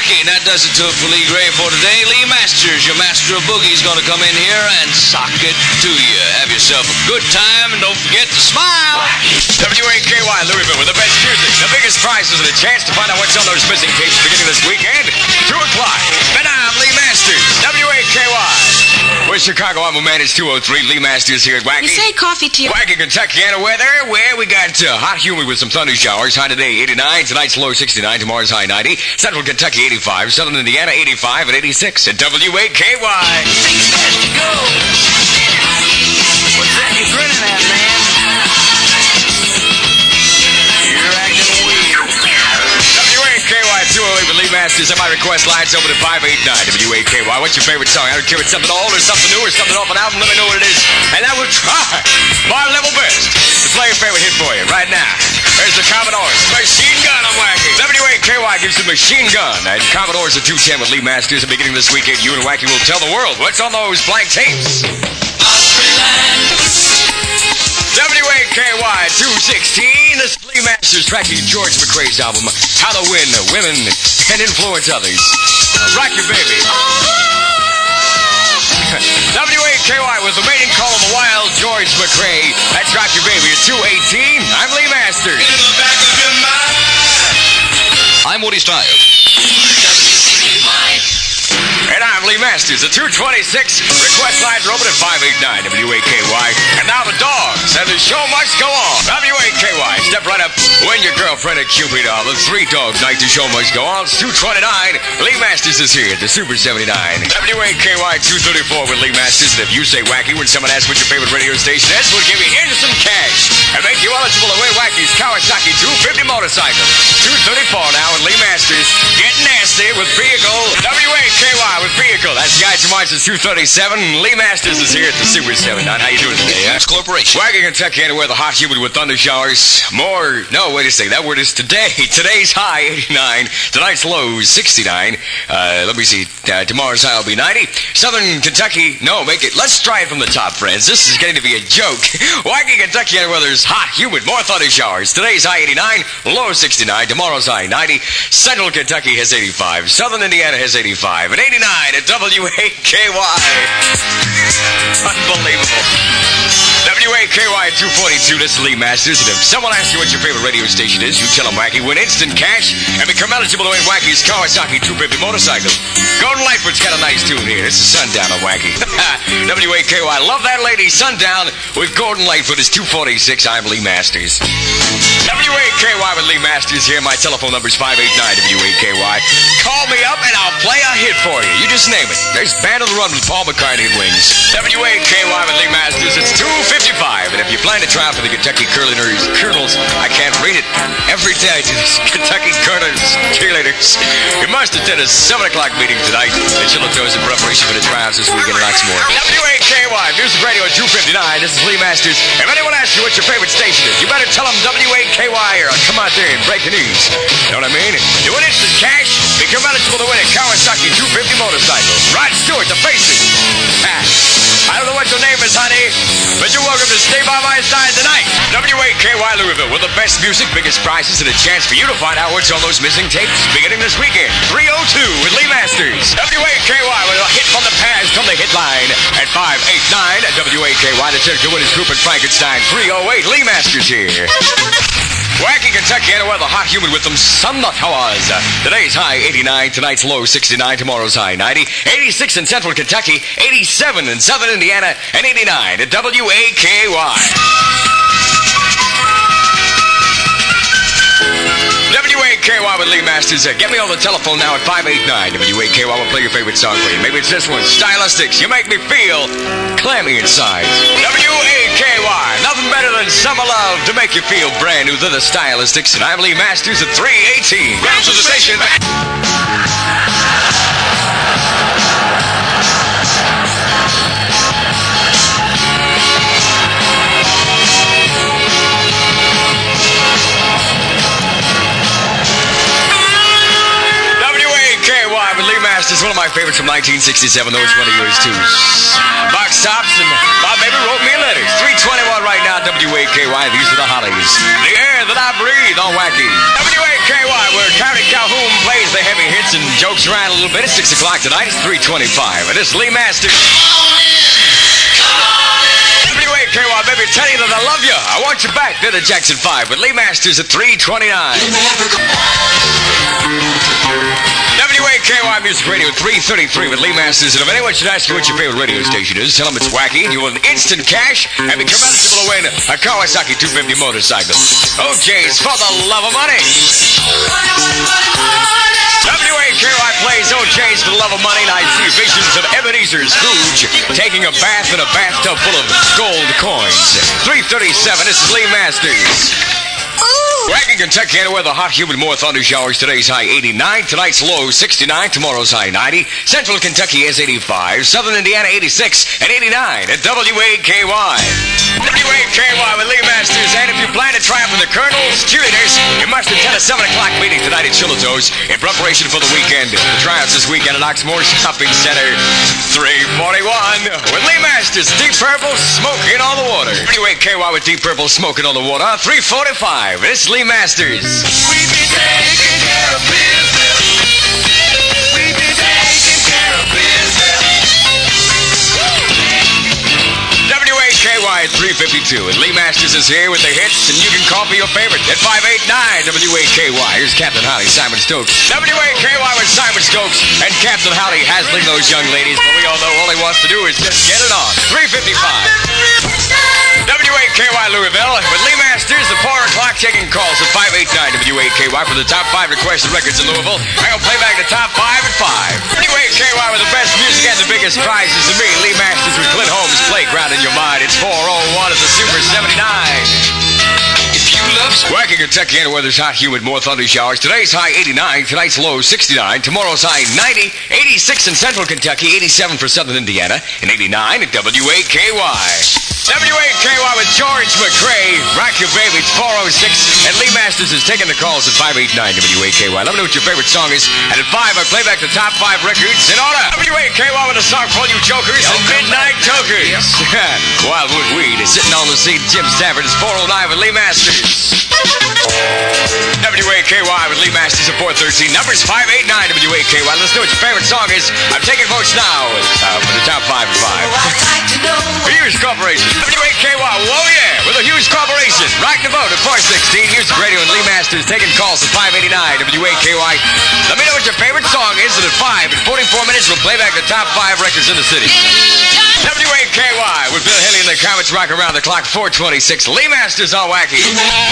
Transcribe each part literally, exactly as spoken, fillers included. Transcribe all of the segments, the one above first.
Wacky, and that does it to it for Lee Gray for today. Lee Masters, your master of boogie, is going to come in here and sock it to you. Have yourself a good time, and don't forget to smile. W A K Y Louisville with the best music, the biggest prizes, and a chance to find out what's on those missing tapes beginning this weekend. two o'clock. And I'm Lee Masters, W A K Y. We're Chicago. I'm a man. It's two oh three. Lee Masters here at Wacky. You say coffee to you. Wacky, Kentucky, and weather, where we got uh, hot, humid with some thunder showers. High today, eighty-nine. Tonight's low, sixty-nine. Tomorrow's high, ninety. Central Kentucky, eighty-five. Southern Indiana, eighty-five and eighty-six. At W A K Y. Things has to go. What's that you grinning at, man? You're acting weird. W A K Y two oh eight with Lee Masters. And my request line's open at five eight nine. W A K Y. What's your favorite song? I don't care if it's something old or something new or something off an album. Let me know what it is. And I will try my level best to play a favorite hit for you right now. There's the Commodores. Machine Gun on Wacky. W A K Y gives the Machine Gun. And Commodores at two ten with Lee Masters. And beginning this weekend, you and Wacky will tell the world what's on those blank tapes. W A K Y two sixteen. This is Lee Masters tracking George McRae's album, How to Win Women and Influence Others. Rock Your Baby. W A K Y with the mating call of the wild George McRae. That's Rock Your Baby at two eighteen. I'm Lee Masters. In the back of your mind. I'm Woody Stiles. And I'm Lee Masters at two twenty-six. Request lines are open at five eight nine W A K Y. And now the dogs, and the show must go on. W A K Y, step right up. Win your girlfriend a Cupid doll. The three dogs night, the show must go on. It's two twenty-nine. Lee Masters is here at the Super seventy-nine. W A K Y two thirty-four with Lee Masters. And if you say Wacky when someone asks what your favorite radio station is, we'll give you instant cash and make you eligible to win Wacky's Kawasaki two fifty motorcycle. two thirty-four now with Lee Masters. Get nasty with vehicle. W A K Y with vehicle. That's the Guys Who Marches two thirty-seven. Lee Masters is here at the Super seventy-nine. How you doing today, huh? It's Corporation. Wacky, Kentucky, and where the hot, humid with thunder showers. More. No, wait a second. That word is today. Today's high, eighty-nine. Tonight's low, sixty-nine. Uh, let me see. Uh, tomorrow's high will be ninety. Southern Kentucky. No, make it. Let's try it from the top, friends. This is getting to be a joke. Wacky, Kentucky, and weather's hot, humid, more thunder showers. Today's high, eighty-nine. Low, sixty-nine. Tomorrow's high, ninety. Central Kentucky has eighty-five. Southern Indiana has eighty-five. And eighty-nine at W A K Y. Unbelievable. W A K Y two forty-two, this is Lee Masters. And if someone asks you what your favorite radio station is, you tell them Wacky, win instant cash, and become eligible to win Wacky's Kawasaki two fifty motorcycle. Golden Lightfoot's got a nice tune here. This is Sundown on Wacky. W A K Y, love that lady. Sundown with Golden Lightfoot is two forty-six. I'm Lee Masters. W A K Y with Lee Masters here. My telephone number is five eight nine W A K Y. Call me up and I'll play a hit for you. You just name it. There's Band on the Run with Paul McCartney and Wings. W A K Y with Lee Masters. It's two fifty-five. And if you plan to try out for the Kentucky Curliners, Colonels, I can't read it, every day to these Kentucky Colonels, cheerleaders, you must attend a seven o'clock meeting tonight at Chillicothe in preparation for the tryouts this weekend and lots more. W A K Y, Music Radio at two fifty-nine. This is Lee Masters. If anyone asks you what your favorite station is, you better tell them W A K Y or I'll come out there and break the news. Know what I mean? You win instant cash, become eligible to win a Kawasaki two fifty motorcycle. Rod Stewart, the Faces. Ah, I don't know what your name is, honey, but you're welcome to stay by my side tonight. W A K Y Louisville with the best music, biggest prizes, and a chance for you to find out what's on those missing tapes beginning this weekend. three oh two with Lee Masters. W A K Y with a hit from the past from the hit line at five eight nine at W A K Y. The Circle with his group at Frankenstein. three oh eight. Lee Masters here. Wacky, Kentucky, and weather hot, humid with them summer showers. Today's high, eighty-nine. Tonight's low, sixty-nine. Tomorrow's high, ninety. eighty-six in Central Kentucky. eighty-seven in Southern Indiana. And eighty-nine at W A K Y. W A K Y with Lee Masters. Uh, get me on the telephone now at five eight nine. W A K Y will play your favorite song for you. Maybe it's this one, Stylistics. You make me feel clammy inside. W A K Y. Nothing better than summer love to make you feel brand new than the Stylistics. And I'm Lee Masters at three eighteen. Grounds to the station. Masters, one of my favorites from nineteen sixty-seven, though it's one of yours too. Box Tops and my baby wrote me letters. three twenty-one right now, W A K Y. These are the Hollies. The air that I breathe on Wacky. W A K Y, where County Calhoun plays the heavy hits and jokes around a little bit. It's six o'clock tonight. It's three twenty-five. And it's Lee Masters. W A K Y, baby, tell you that I love you. I want you back. They're the Jackson five with Lee Masters at three twenty-nine. W A K Y Music Radio three thirty-three with Lee Masters. And if anyone should ask you what your favorite radio station is, tell them it's Wacky and you want instant cash and become eligible to win a Kawasaki two fifty motorcycle. O J's for the love of money. W A K Y plays O J's for the love of money, and I see visions of Ebenezer Scrooge taking a bath in a bathtub full of gold coins. three thirty-seven, this is Lee Masters. Wacky, Kentucky, and weather, hot, humid, more thunder showers. Today's high eighty-nine, tonight's low sixty-nine, tomorrow's high ninety. Central Kentucky is eighty-five, Southern Indiana eighty-six, and eighty-nine at W A K Y. W A K Y with Lee Masters, and if you plan to try out for the Colonel's cheerleaders, you must attend a seven o'clock meeting tonight at Chilito's in preparation for the weekend. The tryouts this weekend at Oxmoor Shopping Center. three forty-one with Lee Masters, Deep Purple, Smoking on the Water. W A K Y with Deep Purple, Smoking on the Water. three forty-five, it's Lee Masters. We be taking care of business. We be taking care of business. W A K Y at three fifty-two, and Lee Masters is here with the hits, and you can call for your favorite at five eight nine W A K Y. Here's Captain Howdy, Simon Stokes. W A K Y with Simon Stokes and Captain Howdy hassling those young ladies, but we all know all he wants to do is just get it on. three fifty-five. W A K Y Louisville with Lee Masters at four o'clock taking calls at five eight nine W A K Y for the top five requested records in Louisville. I'm going to play back the top five at five. W A K Y with the best music and the biggest prizes to me. Lee Masters with Clint Holmes' Playground in Your Mind. It's four oh one at the Super seventy-nine. If you love Wacky, Kentucky, and the weather's hot, humid, more thunder showers. Today's high eighty-nine, tonight's low sixty-nine, tomorrow's high ninety, eighty-six in Central Kentucky, eighty-seven for Southern Indiana, and eighty-nine at W A K Y. W A K Y with George McCrae, Rock Your Baby, it's four oh six, and Lee Masters is taking the calls at five eight nine W A K Y. Let me know what your favorite song is, and at five, I play back the top five records in order. W A K Y with a song for all you jokers and midnight tokers. Wildwood Weed is sitting on the seat. Jim Stafford is four oh nine with Lee Masters. W A K Y with Lee Masters at four thirteen. Numbers five eight nine W A K Y. Let's know what your favorite song is. I'm taking votes now uh, for the top five at five. Hughes Corporation. W A K Y, whoa yeah, with a Hughes Corporation. Rock the vote at four sixteen. Music Radio and Lee Masters taking calls at five eighty-nine W A K Y. Let me know what your favorite song is, and at five, at forty-four minutes, we'll play back the top five records in the city. W A K Y with Bill Haley and the Comets rock around the clock, four twenty-six. Lee Masters on Wacky.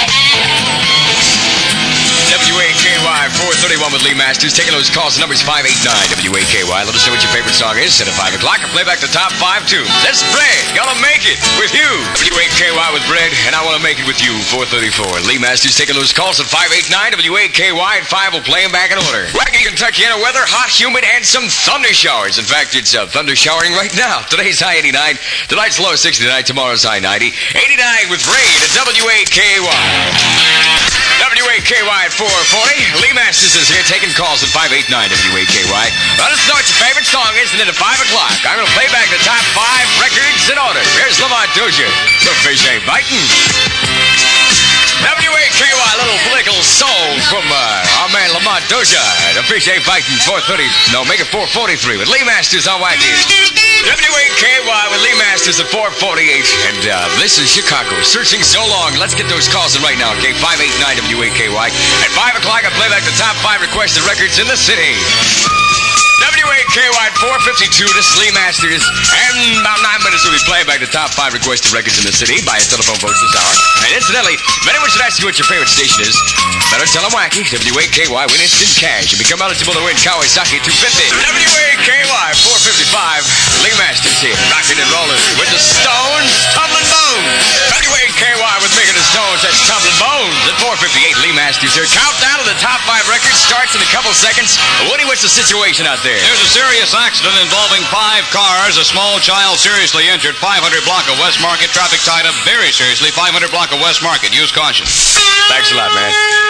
W A K Y four thirty-one with Lee Masters, taking those calls to numbers five eight nine W A K Y. Let us know what your favorite song is. At five o'clock, I'll play back the top five tunes. That's Bread, Gonna Make It with you. W A K Y with Bread, and I Wanna Make It with You, four thirty-four. Lee Masters taking those calls at five eight nine W A K Y, and five will play them back in order. Wacky, Kentucky, and weather, hot, humid, and some thunder showers. In fact, it's uh, thunder showering right now. Today's high eighty-nine, tonight's low sixty-nine, tomorrow's high ninety. eighty-nine with rain at W A K Y. W A K Y at four forty. Lee Masters is here taking calls at five eight nine W A K Y. Let us know what your favorite song is, and then at five o'clock, I'm going to play back the top five records in order. Here's Lamont Dozier. The fish ain't biting. W A K Y, a little political soul from uh, our man Lamont Dozier. The fish ain't biting. four thirty. No, make it four forty-three with Lee Masters on Wacky. W A K Y with Lee Masters at four forty-eight. And uh, this is Chicago. Searching so long. Let's get those calls in right now, okay? five eight nine W A K Y. At five o'clock, I play back the top five requested records in the city. W A K Y at four fifty-two. This is Lee Masters. And about nine minutes we'll be playing back the top five requested records in the city by a telephone vote this hour. And incidentally, if anyone should ask you what your favorite station is, better tell them Wacky. W A K Y win instant cash and become eligible to win Kawasaki two fifty. W A K Y four fifty-five. Lee Masters here, rocking and rolling with the Stones, Tumbling Bones. W A K Y with Making the Stones, that's Tumbling Bones. At four fifty-eight, Lee Masters here. Countdown to the top five records starts in a couple seconds. Woody, what's the situation out there? There's a serious accident involving five cars. A small child seriously injured. five hundred block of West Market. Traffic tied up very seriously. five hundred block of West Market. Use caution. Thanks a lot, man.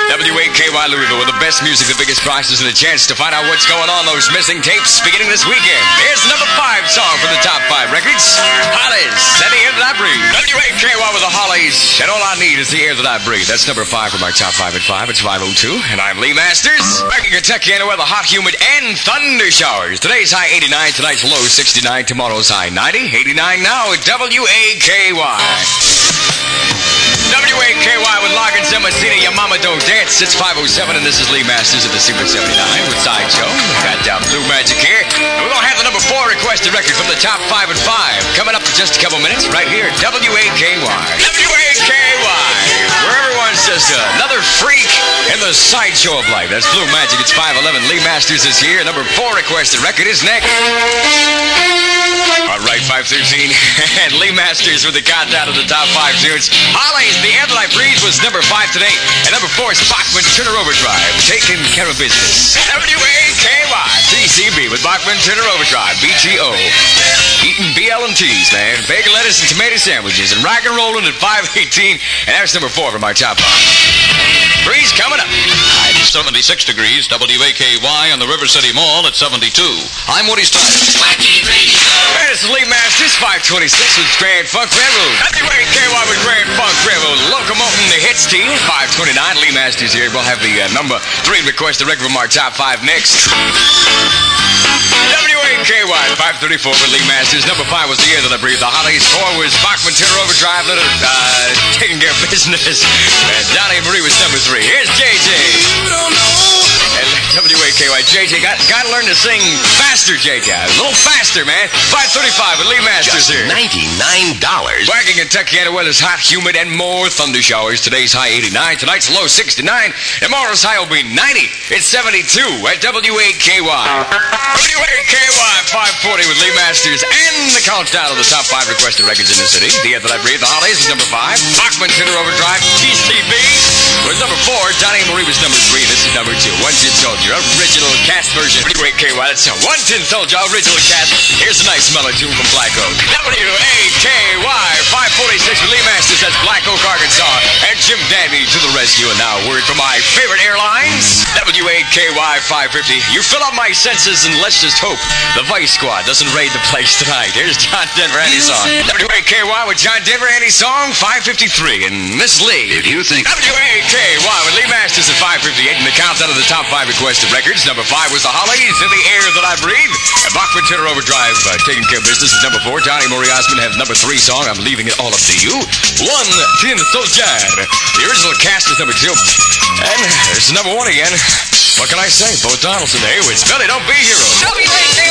W A K Y Louisville with the best music, the biggest prices, and a chance to find out what's going on those missing tapes beginning this weekend. Here's the number five song from the top five records. Hollies, and the air that I breathe. W A K Y with the Hollies, and all I need is the air that I breathe. That's number five from our top five at five. It's five oh two, and I'm Lee Masters. Back in Kentucky, and weather hot, humid, and thunder showers. Today's high eighty-nine, tonight's low sixty-nine, tomorrow's high ninety. eighty-nine now at W A K Y. W A K Y with Loggins and Messina, Your Mama Don't Dance. It's five oh seven, and this is Lee Masters at the Super seventy-nine with Sideshow. We got down Blue Magic here. And we're going to have the number four requested record from the top five at five. Coming up in just a couple minutes right here at W A K Y. W A K Y, where everyone's just another freak in the sideshow of life. That's Blue Magic. It's five eleven. Lee Masters is here. Number four requested record is next. All right, five thirteen. And Lee Masters with the countdown of the top five tunes. Hollies, The Air That I Breathe was number five today. And number four is Bachman Turner Overdrive, Taking Care of Business. W A K Y, T C B with Bachman Turner Overdrive, B T O. Eating B L and T's, man. Bacon, lettuce, and tomato sandwiches. And rock and rolling at five eighteen. And that's number four from our top five. Three's coming up. It's seventy-six degrees, W A K Y on the River City Mall at seventy-two. I'm Woody Stein. Hey, this is Lee Masters, five twenty-six with Grand Funk Railroad. W A K Y with Grand Funk Railroad. Locomoting the hits team. five twenty-nine, Lee Masters here. We'll have the uh, number three requested record from our top five next. W A K Y, five thirty-four with Lee Masters. Number five was The Air That I Breathe. The Hollies. Four was Bachman Turner Overdrive, little, uh, Taking Care of Business. And Donnie Marie was number three. Here's J J. And W A K Y, J J, got, got to learn to sing faster, J J. A little faster, man. five thirty-five with Lee Masters Just here. ninety-nine dollars. Back in Kentucky, and the weather's hot, humid, and more thunder showers. Today's high eighty-nine. Tonight's low sixty-nine. Tomorrow's high will be ninety. It's seventy-two at W A K Y. W A K Y five forty with Lee Masters and the countdown of the top five requested records in the city. The Air That I Breathe, The Hollies was number five. Bachman Turner Overdrive, T C B was number four. Donnie Marie was number three. This is number two. One Tin Soldier, original cast version. W A K Y, that's a One Tin Soldier, original cast. Here's a nice mellow tune from Black Oak. W A K Y five forty-six with Lee Masters. That's Black Oak, Arkansas. And Jim Danby to the rescue. And now a word from my favorite airlines. W A K Y five fifty. You fill up my senses and let's just hope the Vice Squad doesn't raid the place tonight. Here's John Denver and his song. W A K Y with John Denver and his song five fifty-three. And Miss Lee. If you think... W A K Y with Lee Masters at five fifty-eight. And the countdown of the top five requested records. Number five was The Hollies and The Air That I Breathe. And Bachman Turner Overdrive, uh, Taking Care of Business is number four. Donnie Marie Osmond has number three song. I'm leaving it all up to you. One Tin Soldier. The original cast is number two. And there's number one again. What can I say? Bo Donaldson there with Billy Don't Be Hero. W A K